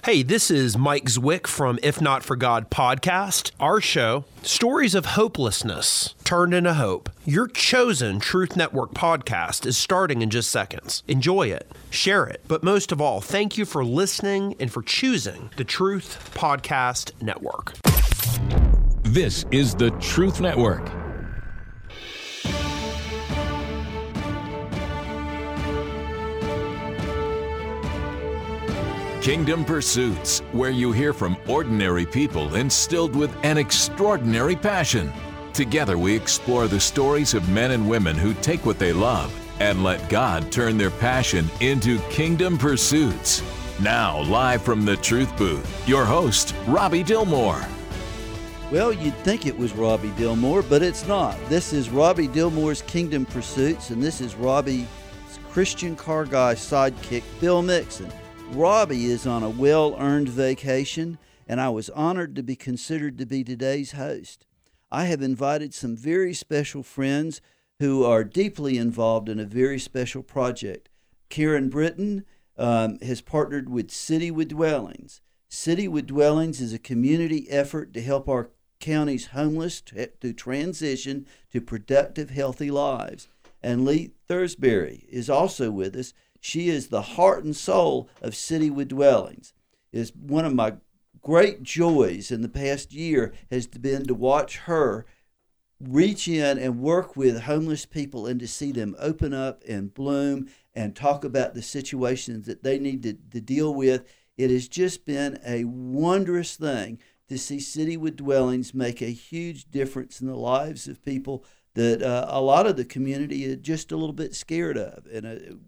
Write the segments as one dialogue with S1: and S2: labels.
S1: Hey, this is Mike Zwick from If Not For God podcast. Our show, stories of hopelessness turned into hope. Your chosen Truth Network podcast is starting in just seconds. Enjoy it, share it, but most of all, thank you for listening and for choosing the Truth Podcast Network.
S2: This is the Truth Network. Kingdom Pursuits, where you hear from ordinary people instilled with an extraordinary passion. Together we explore the stories of men and women who take what they love and let God turn their passion into Kingdom Pursuits. Now, live from the Truth Booth, your host, Robbie Dilmore.
S3: Well, you'd think it was Robbie Dilmore, but it's not. This is Robbie Dilmore's Kingdom Pursuits, and this is Robbie's Christian car guy sidekick, Bill Mixon. Robbie is on a well-earned vacation, and I was honored to be considered to be today's host. I have invited some very special friends who are deeply involved in a very special project. Karen Britton has partnered with City with Dwellings. City with Dwellings is a community effort to help our county's homeless to transition to productive, healthy lives. And Lee Thursbury is also with us. She is the heart and soul of City with Dwellings. It's one of my great joys in the past year has been to watch her reach in and work with homeless people and to see them open up and bloom and talk about the situations that they need to deal with. It has just been a wondrous thing to see City with Dwellings make a huge difference in the lives of people that a lot of the community is just a little bit scared of. And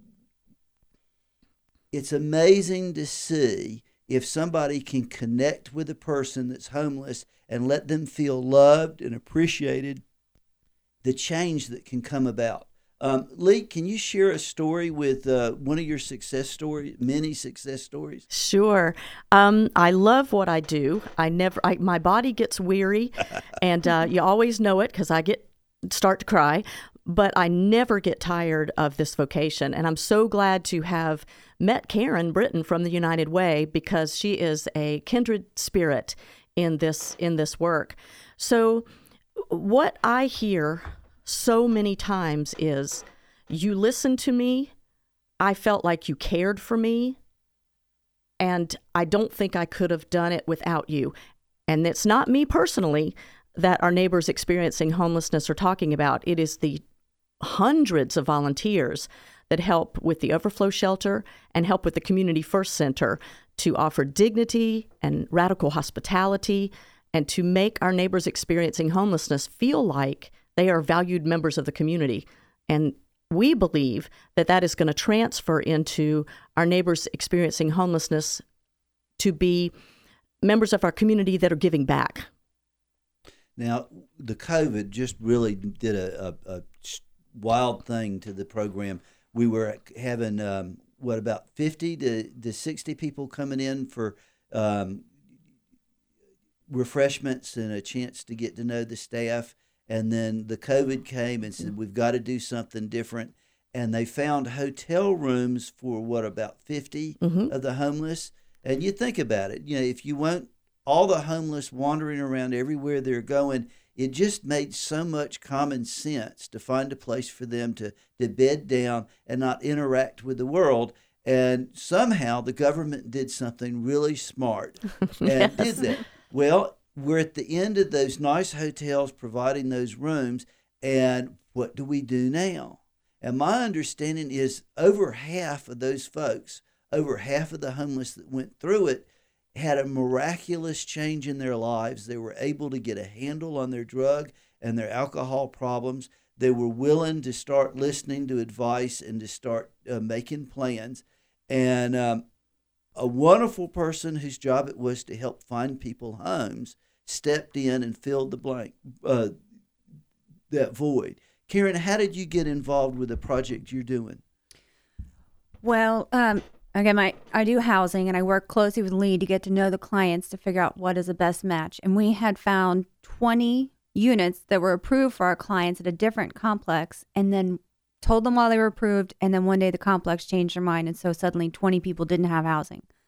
S3: it's amazing to see if somebody can connect with a person that's homeless and let them feel loved and appreciated, the change that can come about. Lee, can you share a story with one of your success stories, many success stories?
S4: Sure. I love what I do. My body gets weary, and you always know it because I start to cry. But I never get tired of this vocation, and I'm so glad to have met Karen Britton from the United Way because she is a kindred spirit in this work. So what I hear so many times is, you listened to me, I felt like you cared for me, and I don't think I could have done it without you. And it's not me personally that our neighbors experiencing homelessness are talking about. It is the hundreds of volunteers that help with the Overflow Shelter and help with the Community First Center to offer dignity and radical hospitality and to make our neighbors experiencing homelessness feel like they are valued members of the community. And we believe that that is going to transfer into our neighbors experiencing homelessness to be members of our community that are giving back.
S3: Now, the COVID just really did a wild thing to the program. We were having about 50 to 60 people coming in for refreshments and a chance to get to know the staff. And then the COVID came and said, we've got to do something different. And they found hotel rooms for about 50 of the homeless. And you think about it, if you want all the homeless wandering around everywhere they're going, it just made so much common sense to find a place for them to bed down and not interact with the world. And somehow the government did something really smart and did that. Well, we're at the end of those nice hotels providing those rooms, and what do we do now? And my understanding is over half of those folks, over half of the homeless that went through it, had a miraculous change in their lives. They were able to get a handle on their drug and their alcohol problems. They were willing to start listening to advice and to start making plans. And a wonderful person whose job it was to help find people homes stepped in and filled that void. Karen, how did you get involved with the project you're doing?
S5: Well, again, I do housing, and I work closely with Lee to get to know the clients to figure out what is the best match. And we had found 20 units that were approved for our clients at a different complex, and then told them while they were approved, and then one day the complex changed their mind, and so suddenly 20 people didn't have housing.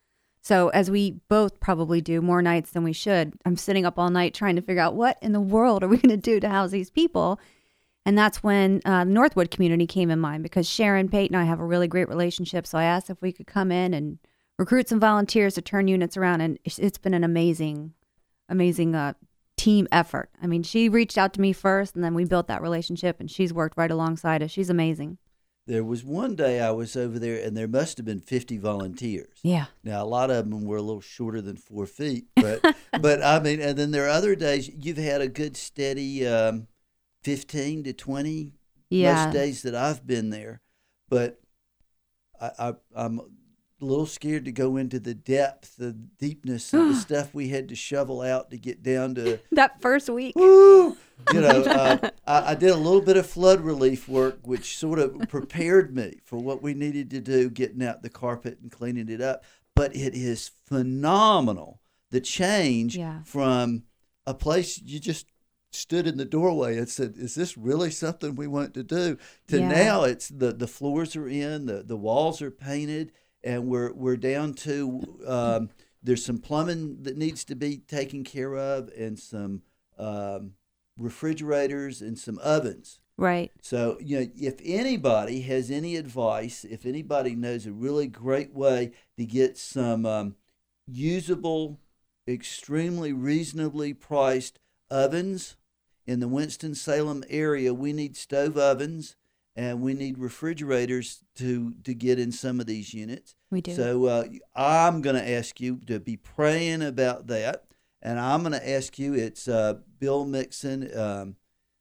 S5: So as we both probably do more nights than we should, I'm sitting up all night trying to figure out what in the world are we going to do to house these people. And that's when the Northwood community came in mind, because Sharon, Peyton, and I have a really great relationship. So I asked if we could come in and recruit some volunteers to turn units around. And it's been an amazing team effort. I mean, she reached out to me first, and then we built that relationship, and she's worked right alongside us. She's amazing.
S3: There was one day I was over there, and there must have been 50 volunteers.
S5: Yeah.
S3: Now, a lot of them were a little shorter than 4 feet, but I mean, and then there are other days you've had a good steady 15 to 20 most days that I've been there. But I'm a little scared to go into the depth, the deepness of the stuff we had to shovel out to get down to
S5: that first week.
S3: Woo! You know, I did a little bit of flood relief work, which sort of prepared me for what we needed to do, getting out the carpet and cleaning it up. But it is phenomenal, the change from a place you just stood in the doorway and said, is this really something we want to do? To now it's the floors are in, the walls are painted, and we're down to there's some plumbing that needs to be taken care of, and some refrigerators and some ovens.
S5: Right.
S3: So, you know, if anybody has any advice, if anybody knows a really great way to get some usable, extremely reasonably priced ovens in the Winston-Salem area, we need stove ovens and we need refrigerators to get in some of these units.
S5: We do.
S3: So I'm going to ask you to be praying about that. And I'm going to ask you, it's Bill Mixon,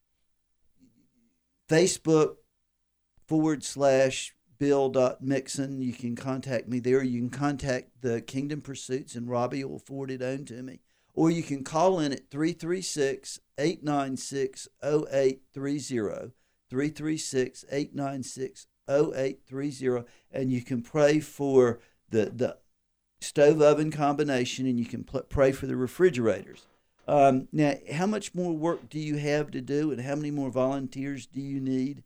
S3: Facebook /Bill.Mixon. You can contact me there. You can contact the Kingdom Pursuits, and Robbie will forward it on to me. Or you can call in at 336-896-0830, 336-896-0830, and you can pray for the stove oven combination, and you can pray for the refrigerators. Now, how much more work do you have to do, and how many more volunteers do you need?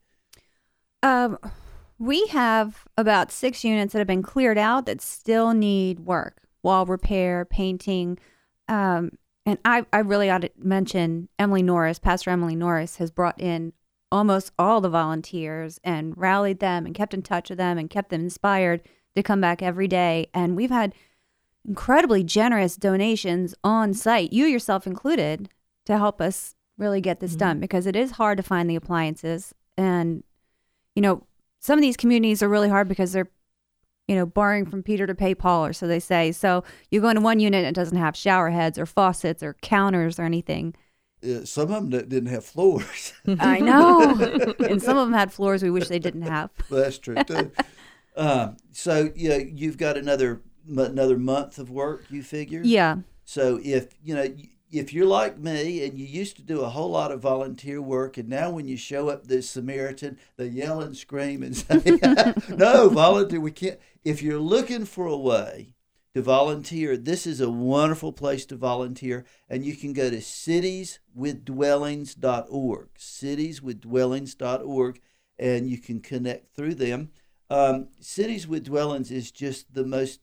S5: We have about 6 units that have been cleared out that still need work, wall repair, painting. And I really ought to mention Emily Norris. Pastor Emily Norris has brought in almost all the volunteers and rallied them and kept in touch with them and kept them inspired to come back every day. And we've had incredibly generous donations on site, you yourself included, to help us really get this done, because it is hard to find the appliances. And, you know, some of these communities are really hard because they're, you know, borrowing from Peter to pay Paul, or so they say. So you go into one unit and it doesn't have shower heads or faucets or counters or anything.
S3: Some of them didn't have floors.
S5: I know. And some of them had floors we wish they didn't have.
S3: Well, that's true, too. So, yeah, you've got another month of work, you figure?
S5: Yeah.
S3: So if you're like me and you used to do a whole lot of volunteer work, and now when you show up this Samaritan, they yell and scream and say, no, volunteer, we can't. If you're looking for a way to volunteer, this is a wonderful place to volunteer, and you can go to citieswithdwellings.org, citieswithdwellings.org, and you can connect through them. Cities with Dwellings is just the most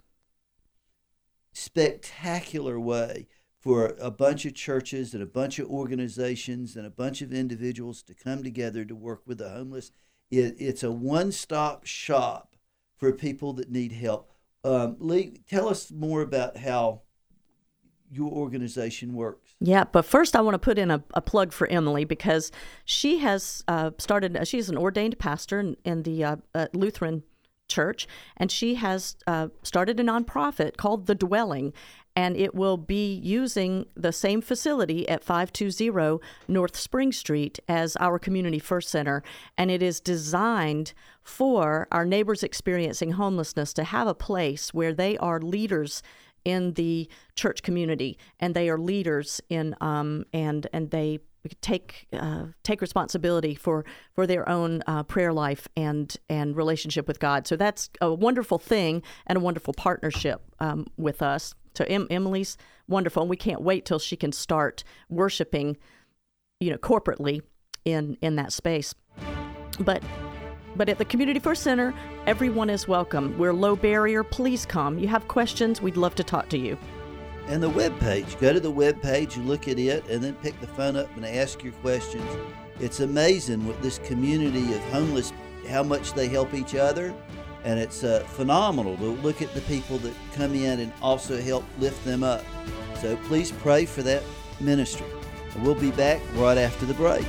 S3: spectacular way for a bunch of churches and a bunch of organizations and a bunch of individuals to come together to work with the homeless. It's a one-stop shop for people that need help. Lee, tell us more about how your organization works.
S4: Yeah, but first I want to put in a plug for Emily, because she has she's an ordained pastor in the Lutheran Church, and she has started a nonprofit called The Dwelling, and it will be using the same facility at 520 North Spring Street as our Community First Center, and it is designed for our neighbors experiencing homelessness to have a place where they are leaders in the church community, and they are leaders in and they take responsibility for their own prayer life and relationship with God. So that's a wonderful thing and a wonderful partnership with us. So Emily's wonderful, and we can't wait till she can start worshiping, corporately in that space. But But at the Community First Center, everyone is welcome. We're low barrier. Please come. You have questions, we'd love to talk to you.
S3: And the webpage. Go to the webpage, you look at it, and then pick the phone up and ask your questions. It's amazing what this community of homeless, how much they help each other. And it's phenomenal to look at the people that come in and also help lift them up. So please pray for that ministry. And we'll be back right after the break.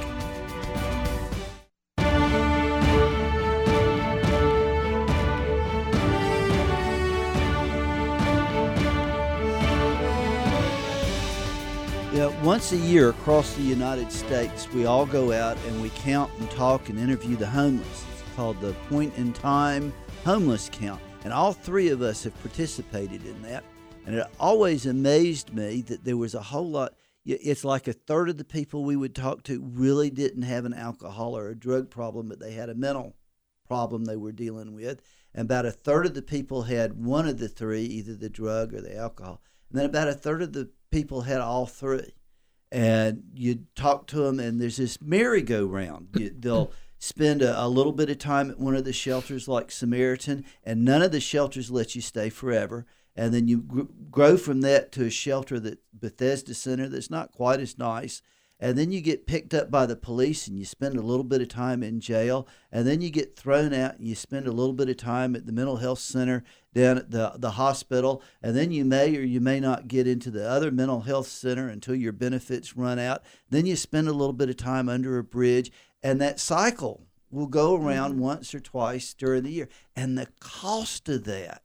S3: Once a year across the United States, we all go out and we count and talk and interview the homeless. It's called the Point in Time Homeless Count. And all three of us have participated in that. And it always amazed me that there was a whole lot. It's like a third of the people we would talk to really didn't have an alcohol or a drug problem, but they had a mental problem they were dealing with. And about a third of the people had one of the three, either the drug or the alcohol. And then about a third of the people had all three. And you talk to them, and there's this merry-go-round. They'll spend a little bit of time at one of the shelters like Samaritan, and none of the shelters let you stay forever. And then you grow from that to a shelter, that Bethesda Center, that's not quite as nice. And then you get picked up by the police, and you spend a little bit of time in jail. And then you get thrown out, and you spend a little bit of time at the mental health center down at the hospital. And then you may or you may not get into the other mental health center until your benefits run out. Then you spend a little bit of time under a bridge. And that cycle will go around once or twice during the year. And the cost of that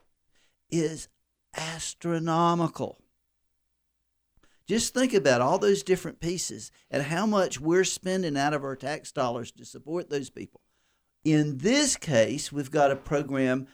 S3: is astronomical. Just think about all those different pieces and how much we're spending out of our tax dollars to support those people. In this case, we've got a program,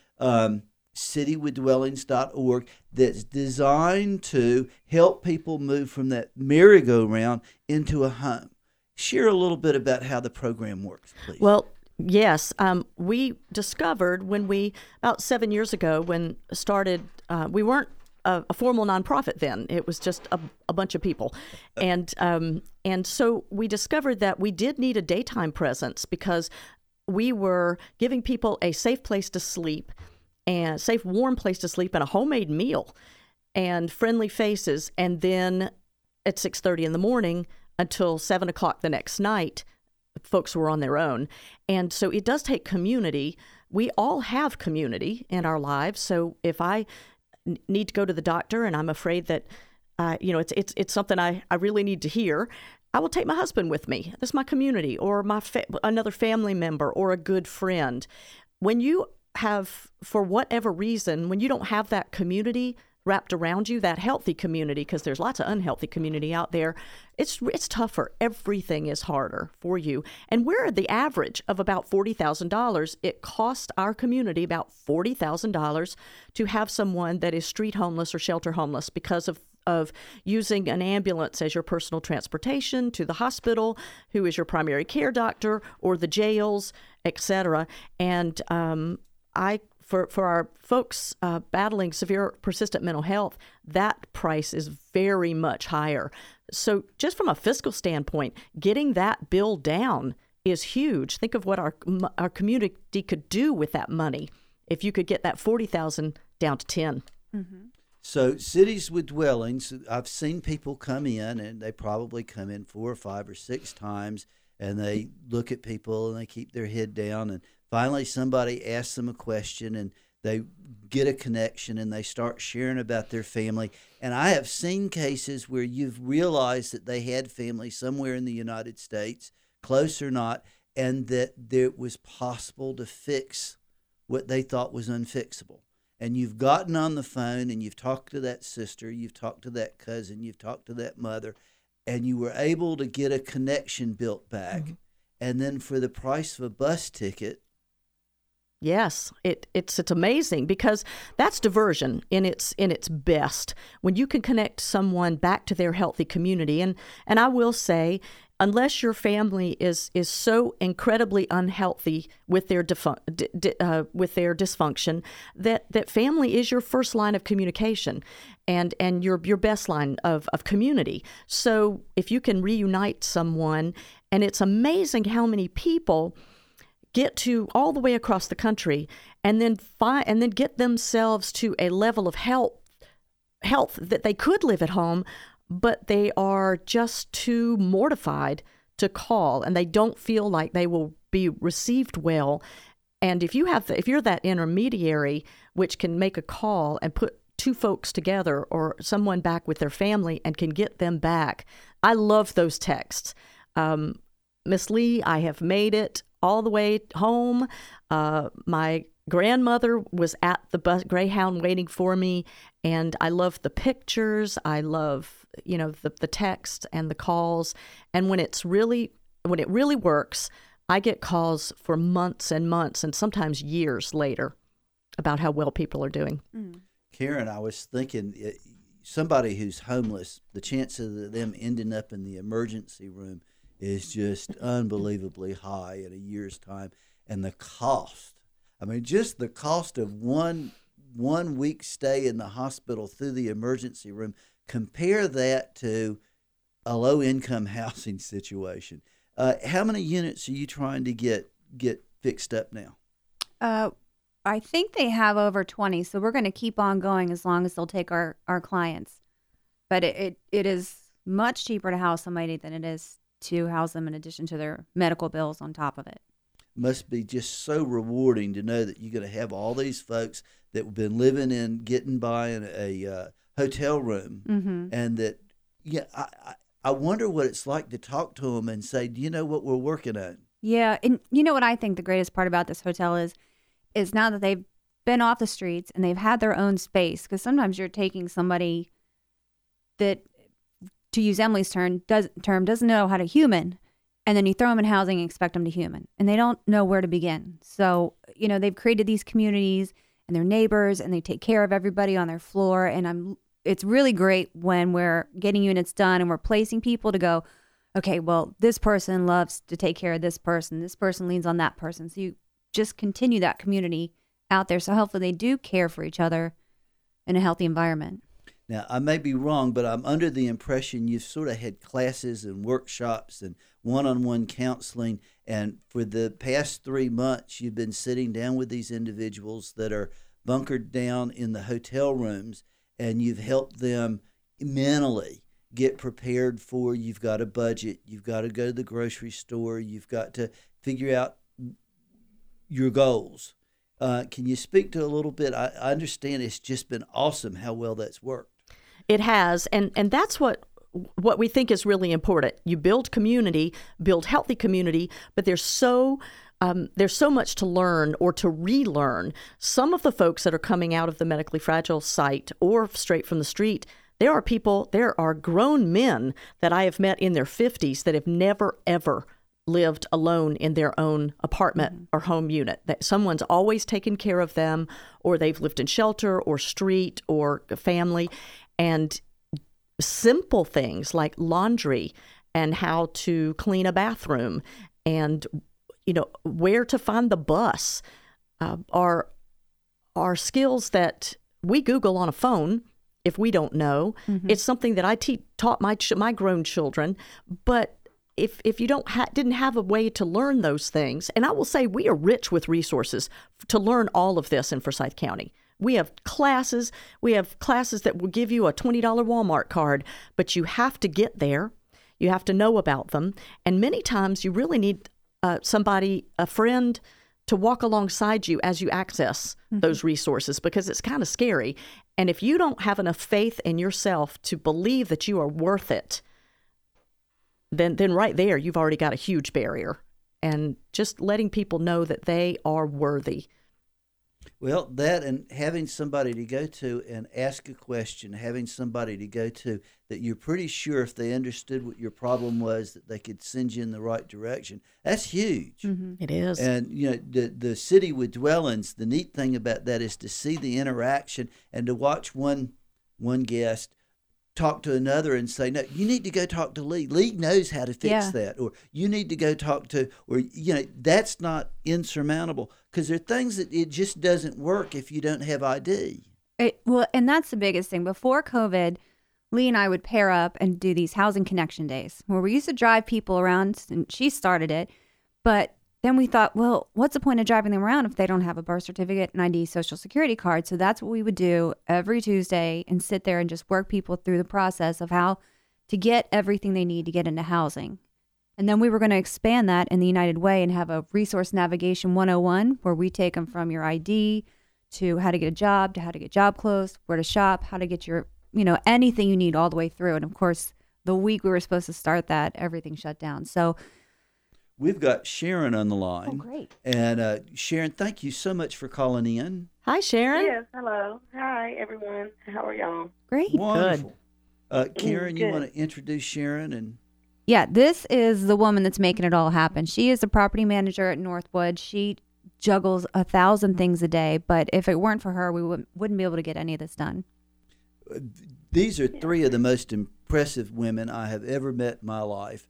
S3: citywithdwellings.org, that's designed to help people move from that merry-go-round into a home. Share a little bit about how the program works, please.
S4: Well, yes. We discovered about 7 years ago, when started, we weren't a formal nonprofit then. It was just a bunch of people. And so we discovered that we did need a daytime presence, because we were giving people a safe place to sleep, and safe, warm place to sleep, and a homemade meal and friendly faces. And then at 6:30 in the morning until 7 o'clock the next night, folks were on their own. And so it does take community. We all have community in our lives. So if I need to go to the doctor and I'm afraid that, it's something I really need to hear, I will take my husband with me. That's my community, or another family member, or a good friend. When you have, for whatever reason, when you don't have that community wrapped around you, that healthy community, because there's lots of unhealthy community out there, it's tougher. Everything is harder for you. And we're at the average of about $40,000. It costs our community about $40,000 to have someone that is street homeless or shelter homeless, because of using an ambulance as your personal transportation to the hospital, who is your primary care doctor, or the jails, etc. And For our folks battling severe persistent mental health, that price is very much higher. So just from a fiscal standpoint, getting that bill down is huge. Think of what our community could do with that money if you could get that $40,000 down to $10,000.
S5: Mm-hmm.
S3: So Cities with Dwellings, I've seen people come in, and they probably come in 4 or 5 or 6 times, and they look at people and they keep their head down, and finally somebody asks them a question, and they get a connection, and they start sharing about their family. And I have seen cases where you've realized that they had family somewhere in the United States, close or not, and that it was possible to fix what they thought was unfixable. And you've gotten on the phone, and you've talked to that sister, you've talked to that cousin, you've talked to that mother, and you were able to get a connection built back. Mm-hmm. And then for the price of a bus ticket.
S4: Yes, it's amazing, because that's diversion in its best, when you can connect someone back to their healthy community. And I will say, unless your family is so incredibly unhealthy with their dysfunction, that family is your first line of communication and your best line of community. So if you can reunite someone, and it's amazing how many people get to all the way across the country and then get themselves to a level of health that they could live at home, but they are just too mortified to call, and they don't feel like they will be received well. And if you're that intermediary which can make a call and put two folks together or someone back with their family and can get them back, I love those texts. Miss Lee, I have made it all the way home. My grandmother was at the Greyhound waiting for me, and I love the pictures. I love, the text and the calls. And when it really works, I get calls for months and months and sometimes years later about how well people are doing.
S3: Karen, I was thinking, somebody who's homeless, the chances of them ending up in the emergency room is just unbelievably high in a year's time. And the cost, just the cost of one week stay in the hospital through the emergency room, compare that to a low-income housing situation. How many units are you trying to get fixed up now?
S5: I think they have over 20, so we're going to keep on going as long as they'll take our clients. But it is much cheaper to house somebody than it is to house them in addition to their medical bills on top of it.
S3: Must be just so rewarding to know that you're going to have all these folks that have been getting by in a hotel room, and that, I wonder what it's like to talk to them and say, do you know what we're working on?
S5: Yeah, and you know what I think the greatest part about this hotel is now that they've been off the streets and they've had their own space, because sometimes you're taking somebody that, to use Emily's term, doesn't know how to human, and then you throw them in housing and expect them to human, and they don't know where to begin. So, they've created these communities and their neighbors, and they take care of everybody on their floor, and it's really great when we're getting units done and we're placing people to go, okay, well, this person loves to take care of this person leans on that person. So you just continue that community out there. So hopefully they do care for each other in a healthy environment.
S3: Now, I may be wrong, but I'm under the impression you've sort of had classes and workshops and one-on-one counseling, and for the past 3 months, you've been sitting down with these individuals that are bunkered down in the hotel rooms, and you've helped them mentally get prepared for, you've got a budget, you've got to go to the grocery store, you've got to figure out your goals. Can you speak to a little bit? I understand it's just been awesome how well that's worked.
S4: It has, and that's what we think is really important. You build community, build healthy community, but there's so much to learn or to relearn. Some of the folks that are coming out of the medically fragile site or straight from the street, there are grown men that I have met in their 50s that have never, ever lived alone in their own apartment or home unit. That someone's always taken care of them, or they've lived in shelter or street or family. And simple things like laundry and how to clean a bathroom and where to find the bus are skills that we Google on a phone if we don't know. It's something that I taught my grown children. But if you didn't have a way to learn those things, and I will say we are rich with resources to learn all of this in Forsyth County. We have classes that will give you a $20 Walmart card, but you have to get there. You have to know about them. And many times you really need a friend to walk alongside you as you access those resources, because it's kind of scary. And if you don't have enough faith in yourself to believe that you are worth it, then right there, you've already got a huge barrier. And just letting people know that they are worthy.
S3: Well, that and having somebody to go to and ask a question, having somebody to go to that you're pretty sure if they understood what your problem was, that they could send you in the right direction. That's huge.
S4: It is.
S3: And, the city with dwellings, the neat thing about that is to see the interaction and to watch one guest talk to another and say, no, you need to go talk to Lee. Lee knows how to fix that. Or you need to go talk to, or, that's not insurmountable, because there are things that it just doesn't work if you don't have ID.
S5: And that's the biggest thing. Before COVID, Lee and I would pair up and do these housing connection days where we used to drive people around, and she started it. But then we thought, well, what's the point of driving them around if they don't have a birth certificate, an ID, social security card? So that's what we would do every Tuesday and sit there and just work people through the process of how to get everything they need to get into housing. And then we were going to expand that in the United Way and have a resource navigation 101 where we take them from your ID to how to get a job, to how to get job clothes, where to shop, how to get your, anything you need all the way through. And of course, the week we were supposed to start that, everything shut down. So
S3: we've got Sharon on the line.
S5: Oh, great.
S3: And Sharon, thank you so much for calling in.
S4: Hi, Sharon.
S6: Yes, hello. Hi, everyone. How are y'all?
S5: Great.
S3: Wonderful. Karen, you
S6: Good.
S3: want to introduce Sharon? And
S5: Yeah, this is the woman that's making it all happen. She is the property manager at Northwood. She juggles 1,000 things a day, but if it weren't for her, we wouldn't be able to get any of this done.
S3: these are three of the most impressive women I have ever met in my life.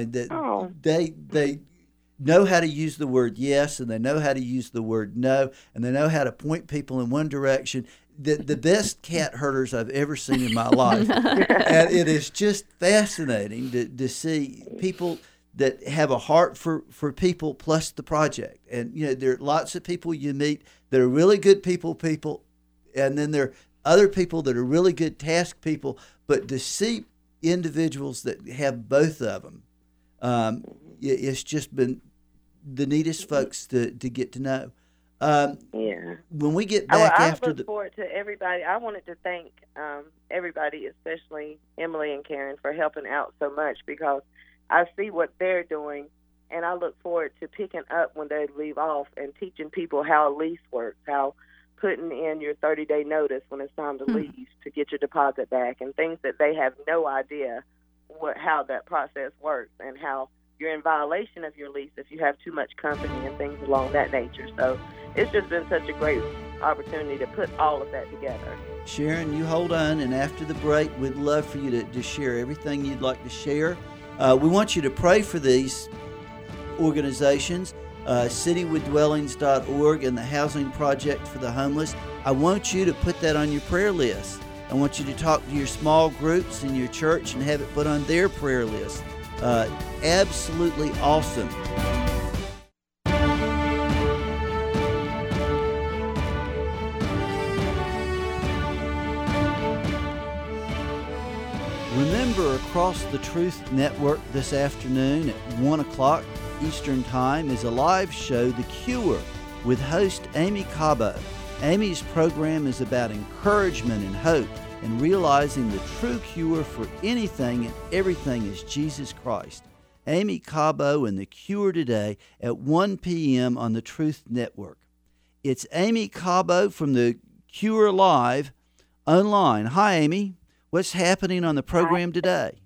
S3: They know how to use the word yes, and they know how to use the word no, and they know how to point people in one direction. The best cat herders I've ever seen in my life. And it is just fascinating to see people that have a heart for people plus the project. And, you know, there are lots of people you meet that are really good people, and then there are other people that are really good task people. But to see individuals that have both of them, it's just been the neatest folks to get to know. When we get back
S6: I
S3: after
S6: look forward to everybody. I wanted to thank everybody, especially Emily and Karen, for helping out so much, because I see what they're doing, and I look forward to picking up when they leave off and teaching people how a lease works, how putting in your 30-day notice when it's time to leave to get your deposit back, and things that they have no idea how that process works, and how you're in violation of your lease if you have too much company and things along that nature. So it's just been such a great opportunity to put all of that together.
S3: Sharon, you hold on, and after the break, we'd love for you to share everything you'd like to share. We want you to pray for these organizations, citywithdwellings.org and the Housing Project for the Homeless. I want you to put that on your prayer list. I want you to talk to your small groups in your church and have it put on their prayer list. Absolutely awesome. Remember, across the Truth Network this afternoon at 1 o'clock Eastern Time is a live show, The Cure, with host Amy Cabo. Amy's program is about encouragement and hope and realizing the true cure for anything and everything is Jesus Christ. Amy Cabo and The Cure today at 1 p.m. on the Truth Network. It's Amy Cabo from The Cure Live online. Hi, Amy. What's happening on the program today?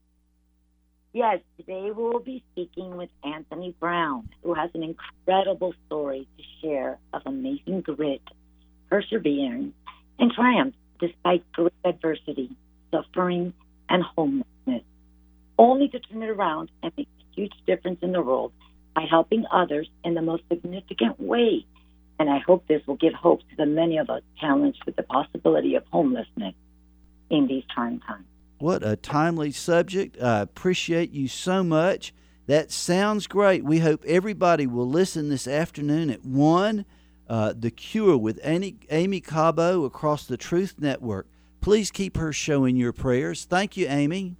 S7: Yes, today we will be speaking with Anthony Brown, who has an incredible story to share of amazing grit, perseverance, and triumph despite great adversity, suffering, and homelessness, only to turn it around and make a huge difference in the world by helping others in the most significant way. And I hope this will give hope to the many of us challenged with the possibility of homelessness in these trying times.
S3: What a timely subject. I appreciate you so much. That sounds great. We hope everybody will listen this afternoon at 1, The Cure with Amy Cabo across the Truth Network. Please keep her show in your prayers. Thank you, Amy.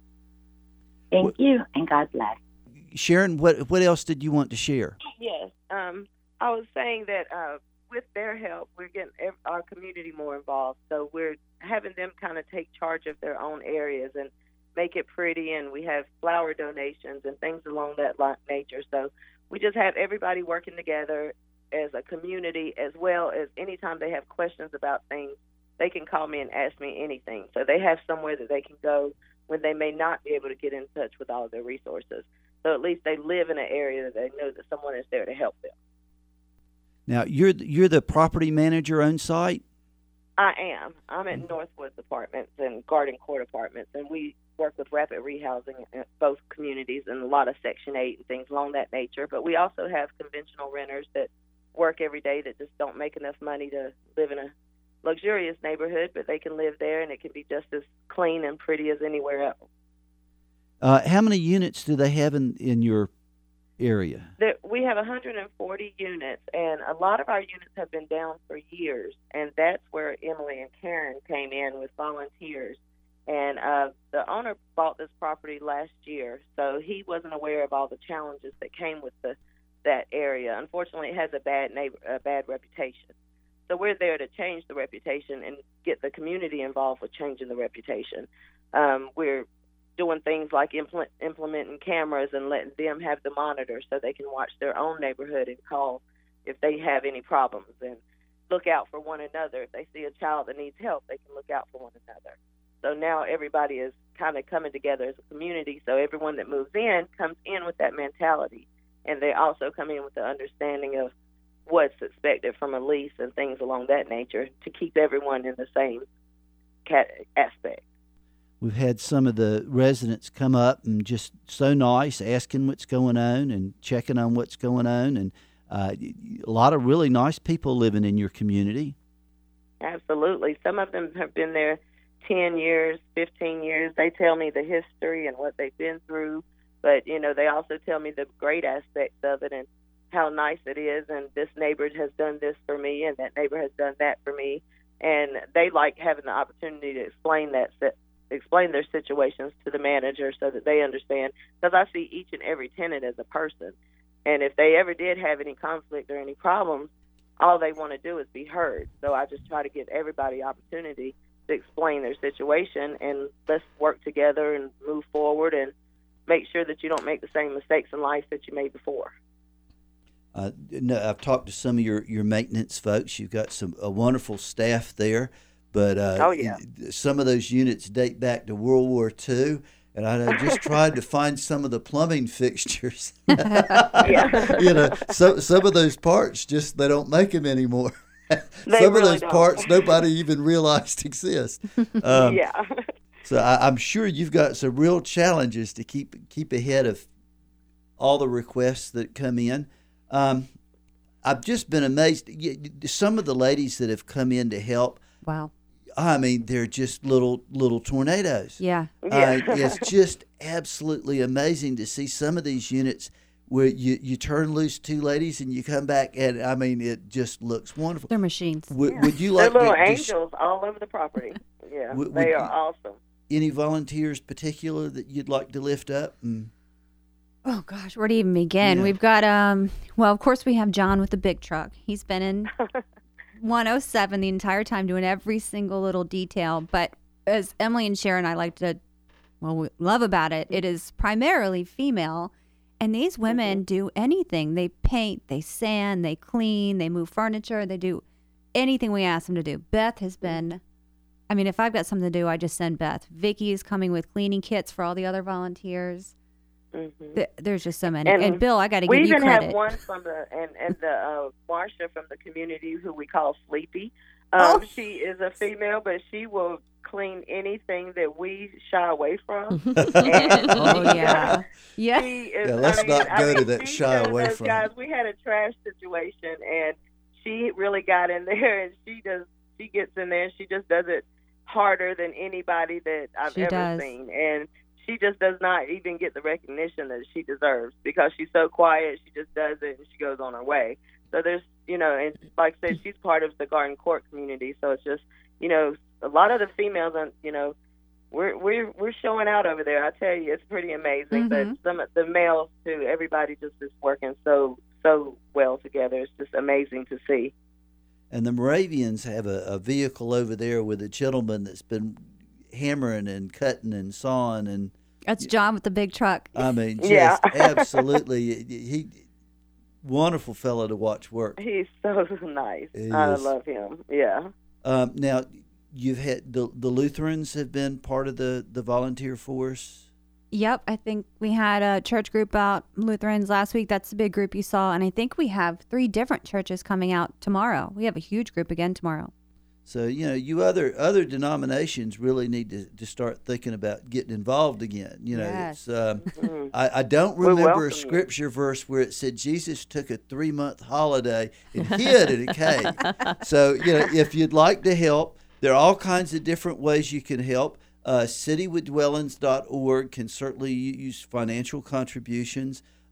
S7: Thank you, and God bless.
S3: Sharon, what else did you want to share?
S6: Yes, I was saying that with their help, we're getting our community more involved. So we're having them kind of take charge of their own areas and make it pretty, and we have flower donations and things along that nature. So we just have everybody working together as a community, as well as anytime they have questions about things, they can call me and ask me anything. So they have somewhere that they can go when they may not be able to get in touch with all of their resources. So at least they live in an area that they know that someone is there to help them. Now,
S3: you're the property manager on site?
S6: I am. I'm at Northwoods Apartments and Garden Court Apartments, and we work with rapid rehousing in both communities and a lot of Section 8 and things along that nature. But we also have conventional renters that work every day that just don't make enough money to live in a luxurious neighborhood, but they can live there, and it can be just as clean and pretty as anywhere else.
S3: How many units do they have in your area?
S6: We have 140 units, and a lot of our units have been down for years, and that's where Emily and Karen came in with volunteers. And the owner bought this property last year, so he wasn't aware of all the challenges that came with that area. Unfortunately, it has a bad reputation. So we're there to change the reputation and get the community involved with changing the reputation. We're doing things like implementing cameras and letting them have the monitor so they can watch their own neighborhood and call if they have any problems and look out for one another. If they see a child that needs help, they can look out for one another. So now everybody is kind of coming together as a community, so everyone that moves in comes in with that mentality, and they also come in with the understanding of what's expected from a lease and things along that nature to keep everyone in the same aspect.
S3: We've had some of the residents come up and just so nice, asking what's going on and checking on what's going on, and a lot of really nice people living in your community.
S6: Absolutely. Some of them have been there 10 years, 15 years. They tell me the history and what they've been through, but, they also tell me the great aspects of it and how nice it is, and this neighbor has done this for me and that neighbor has done that for me, and they like having the opportunity to explain their situations to the manager so that they understand, because I see each and every tenant as a person, and if they ever did have any conflict or any problems, all they want to do is be heard. So I just try to give everybody opportunity to explain their situation, and let's work together and move forward and make sure that you don't make the same mistakes in life that you made before.
S3: No, I've talked to some of your maintenance folks. You've got a wonderful staff there, but some of those units date back to World War II, and I just tried to find some of the plumbing fixtures. Some of those parts they don't make them anymore. Some of those parts nobody even realized exist. So I'm sure you've got some real challenges to keep ahead of all the requests that come in. I've just been amazed. Some of the ladies that have come in to help.
S5: Wow.
S3: I mean, they're just little tornadoes.
S5: Yeah.
S3: It's just absolutely amazing to see some of these units where you turn loose two ladies and you come back, and I mean, it just looks wonderful.
S5: They're machines.
S3: Would you like
S6: they're little angels all over the property. Yeah, they are awesome.
S3: Any volunteers particular that you'd like to lift up?
S5: Oh gosh, where to even begin? Yeah. We've got of course we have John with the big truck. He's been in 107 the entire time doing every single little detail. But as Emily and Sharon we love about it, it is primarily female, and these women do anything. They paint, they sand, they clean, they move furniture, they do anything we ask them to do. Beth has been, if I've got something to do, I just send Beth. Vicky is coming with cleaning kits for all the other volunteers. Mm-hmm. There's just so many. And Bill, I got to give you credit. We even have
S6: one from the Marsha from the community who we call Sleepy. She is a female, but she will clean anything that we shy away from.
S5: Yeah.
S3: Let's not go to that shy away from.
S6: Guys, we had a trash situation, and she really got in there, and she gets in there, and she just does it harder than anybody that I've ever seen. And she just does not even get the recognition that she deserves because she's so quiet. She just does it and she goes on her way. So there's, and like I said, she's part of the Garden Court community. So it's just, a lot of the females, we're showing out over there. I tell you, it's pretty amazing. But some of the males too, everybody just is working so well together. It's just amazing to see.
S3: And the Moravians have a vehicle over there with a gentleman that's been hammering and cutting and sawing, and
S5: that's John with the big truck.
S3: Just absolutely, wonderful fellow to watch work.
S6: He's so nice. I love him. Yeah.
S3: Now you've had the Lutherans have been part of the volunteer force.
S5: Yep, I think we had a church group out, Lutherans, last week. That's the big group you saw, and I think we have 3 different churches coming out tomorrow. We have a huge group again tomorrow.
S3: So, you other denominations really need to start thinking about getting involved again.
S5: Yes.
S3: It's I don't remember a scripture verse where it said Jesus took a 3-month holiday and hid in a cave. So, if you'd like to help, there are all kinds of different ways you can help. citywithdwellings.org can certainly use financial contributions.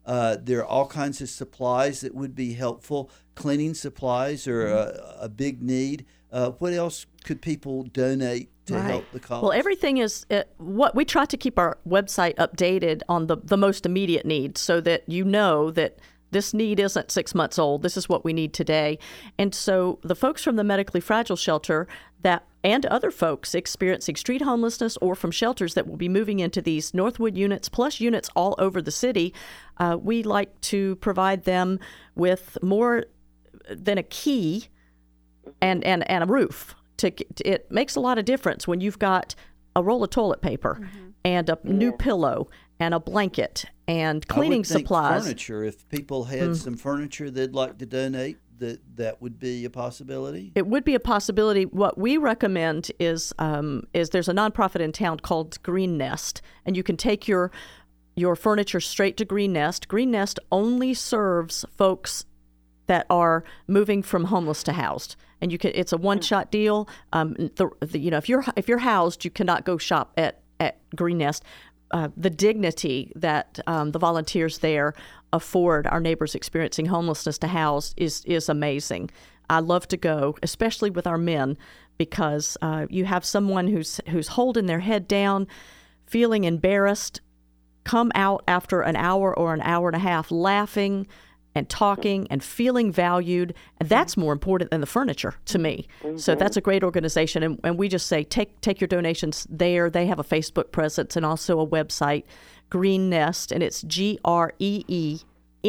S3: There are all kinds of supplies that would be helpful. Cleaning supplies are a big need. What else could people donate to help the cause?
S4: Well, everything is what we try to keep our website updated on the most immediate needs, so that you know that this need isn't 6 months old. This is what we need today. And so the folks from the medically fragile shelter and other folks experiencing street homelessness or from shelters that will be moving into these Northwood units, plus units all over the city, we like to provide them with more than a key and a roof. It makes a lot of difference when you've got a roll of toilet paper and a new pillow and a blanket and cleaning supplies.
S3: Furniture. If people had some furniture they'd like to donate, that would be a possibility.
S4: It would be a possibility. What we recommend is there's a nonprofit in town called Green Nest, and you can take your furniture straight to Green Nest. Green Nest only serves folks that are moving from homeless to housed, and it's a one-shot deal. If you're housed, you cannot go shop at Green Nest. The dignity that the volunteers there afford our neighbors experiencing homelessness to house is amazing. I love to go, especially with our men, because you have someone who's holding their head down, feeling embarrassed, come out after an hour or an hour and a half laughing and talking and feeling valued. And that's more important than the furniture to me. So that's a great organization. And we just say, take your donations there. They have a Facebook presence and also a website, Green Nest, and it's GREENEST.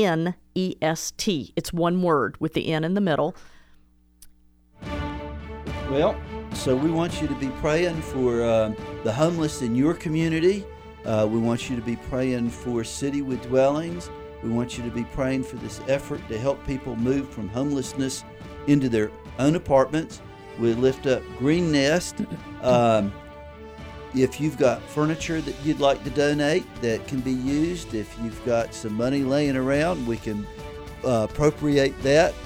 S4: It's one word with the N in the middle.
S3: Well, so we want you to be praying for the homeless in your community. We want you to be praying for Citywood Dwellings. We want you to be praying for this effort to help people move from homelessness into their own apartments. We lift up Green Nest. If you've got furniture that you'd like to donate that can be used, if you've got some money laying around, we can appropriate that.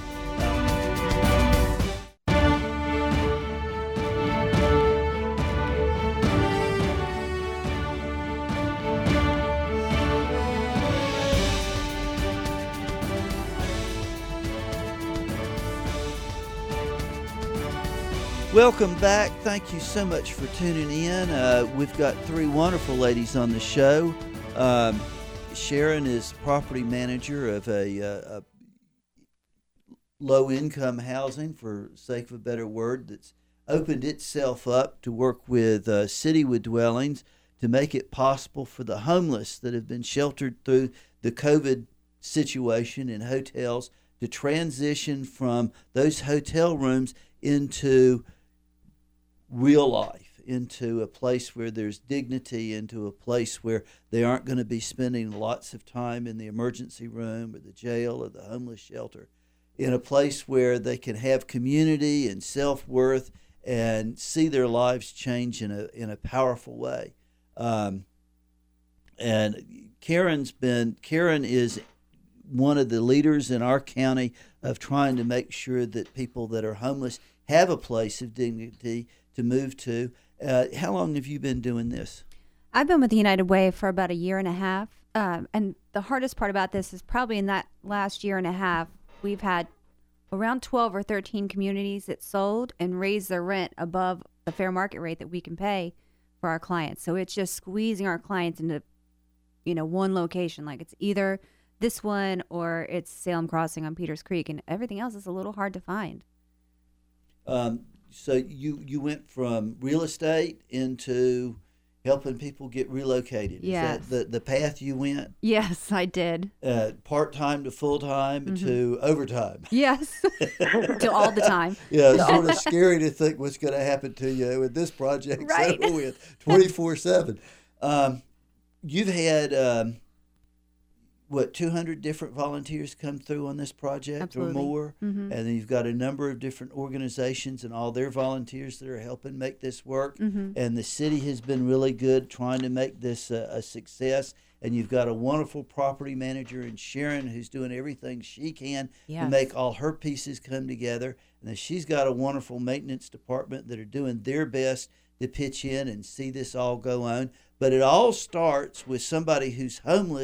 S3: Welcome back. Thank you so much for tuning in. We've got three wonderful ladies on the show. Sharon is property manager of a low-income housing, for sake of a better word, that's opened itself up to work with Citywood Dwellings to make it possible for the homeless that have been sheltered through the COVID situation in hotels to transition from those hotel rooms into real life, into a place where there's dignity, into a place where they aren't going to be spending lots of time in the emergency room or the jail or the homeless shelter, in a place where they can have community and self-worth and see their lives change in a powerful way. And Karen is one of the leaders in our county of trying to make sure that people that are homeless have a place of dignity to move to. How long have you been doing this?
S5: I've been with the United Way for about a year and a half. And the hardest part about this is probably in that last year and a half, we've had around 12 or 13 communities that sold and raised their rent above the fair market rate that we can pay for our clients. So it's just squeezing our clients into, one location. Like it's either this one or it's Salem Crossing on Peters Creek, and everything else is a little hard to find.
S3: So you went from real estate into helping people get relocated.
S5: Yes.
S3: Is that the path you went?
S5: Yes, I did.
S3: Part-time to full-time to overtime.
S5: Yes, to all the time.
S3: Yeah, it's sort of scary to think what's going to happen to you with this project.
S5: Right.
S3: So with 24/7. You've had 200 different volunteers come through on this project?
S5: Absolutely.
S3: Or more?
S5: Mm-hmm.
S3: And then you've got a number of different organizations and all their volunteers that are helping make this work.
S5: Mm-hmm.
S3: And the city has been really good trying to make this a success. And you've got a wonderful property manager in Sharon who's doing everything she can to make all her pieces come together. And then she's got a wonderful maintenance department that are doing their best to pitch in and see this all go on. But it all starts with somebody who's homeless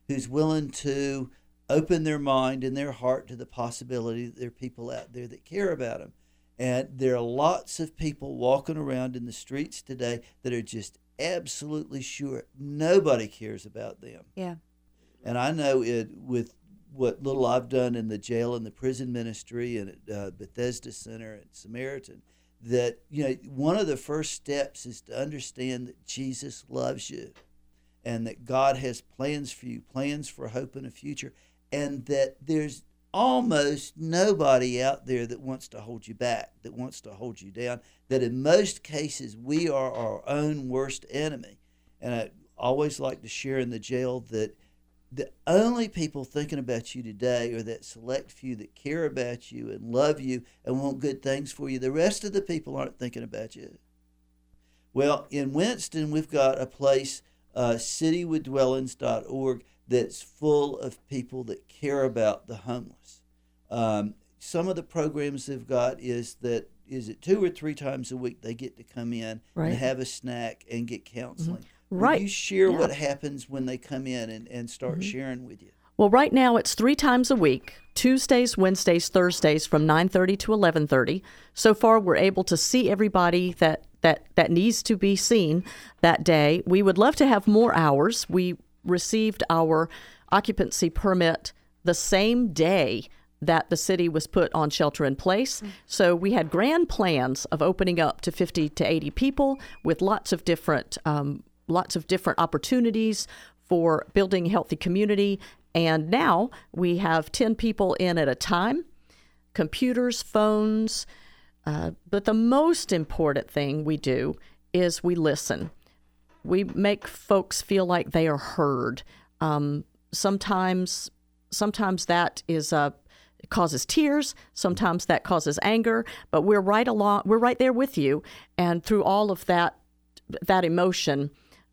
S3: who's willing to open their mind and their heart to the possibility that there are people out there that care about them. And there are lots of people walking around in the streets today that are just absolutely sure nobody cares about them.
S5: Yeah.
S3: And I know it with what little I've done in the jail and the prison ministry and at Bethesda Center and Samaritan, that one of the first steps is to understand that Jesus loves you and that God has plans for you, plans for hope and a future, and that there's almost nobody out there that wants to hold you back, that wants to hold you down, that in most cases we are our own worst enemy. And I always like to share in the jail that the only people thinking about you today are that select few that care about you and love you and want good things for you. The rest of the people aren't thinking about you. Well, in Winston, we've got a place, citywithdwellings.org, that's full of people that care about the homeless. Some of the programs they've got is it 2 or 3 times a week they get to come in and have a snack and get counseling.
S4: Mm-hmm. Right.
S3: Will you share what happens when they come in and start sharing with you?
S4: Well, right now it's 3 times a week, Tuesdays, Wednesdays, Thursdays from 9:30 to 11:30. So far, we're able to see everybody that needs to be seen that day. We would love to have more hours. We received our occupancy permit the same day that the city was put on shelter in place. So we had grand plans of opening up to 50 to 80 people with lots of different opportunities for building a healthy community. And now we have 10 people in at a time, computers, phones. But the most important thing we do is we listen. We make folks feel like they are heard. Sometimes that causes tears. Sometimes that causes anger. But we're right there with you. And through all of that emotion,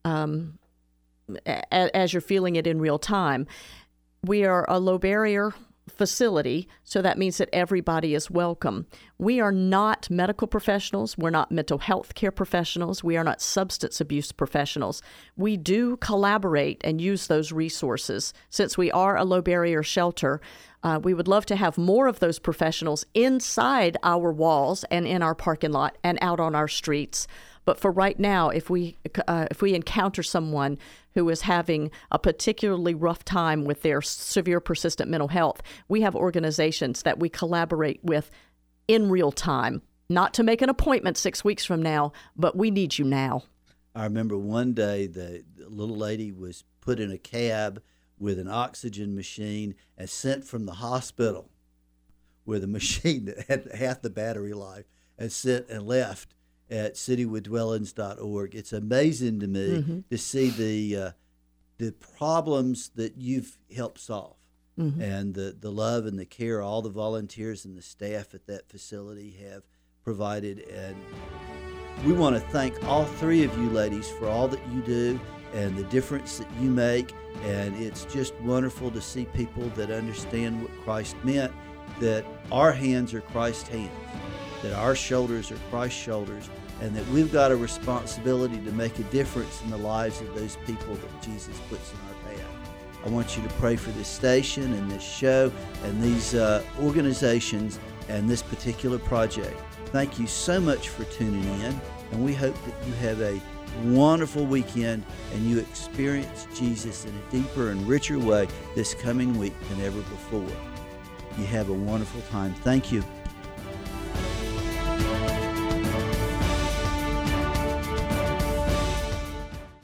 S4: as you're feeling it in real time, we are a low barrier facility, so that means that everybody is welcome. We are not medical professionals. We're not mental health care professionals. We are not substance abuse professionals. We do collaborate and use those resources. Since we are a low barrier shelter, we would love to have more of those professionals inside our walls and in our parking lot and out on our streets. But for right now, if we encounter someone who is having a particularly rough time with their severe persistent mental health, we have organizations that we collaborate with in real time, not to make an appointment 6 weeks from now, but we need you now.
S3: I remember one day the little lady was put in a cab with an oxygen machine and sent from the hospital with a machine that had half the battery life and sent and left at citywithdwellings.org. It's amazing to me to see the problems that you've helped solve and the love and the care all the volunteers and the staff at that facility have provided. And we want to thank all 3 of you ladies for all that you do and the difference that you make. And it's just wonderful to see people that understand what Christ meant, that our hands are Christ's hands, that our shoulders are Christ's shoulders, and that we've got a responsibility to make a difference in the lives of those people that Jesus puts in our path. I want you to pray for this station and this show and these organizations and this particular project. Thank you so much for tuning in, and we hope that you have a wonderful weekend and you experience Jesus in a deeper and richer way this coming week than ever before. You have a wonderful time. Thank you.